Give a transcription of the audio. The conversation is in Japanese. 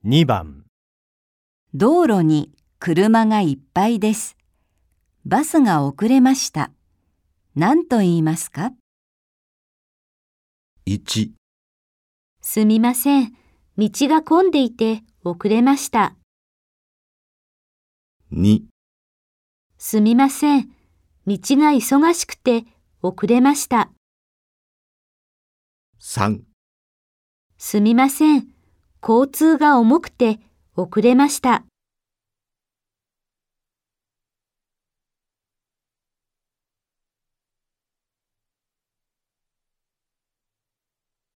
2番。 道路に車がいっぱいです。バスが遅れました。何と言いますか？ 1、 すみません。道が混んでいて遅れました。 2、 すみません。道が忙しくて遅れました。 3、 すみません。交通が重くて遅れました。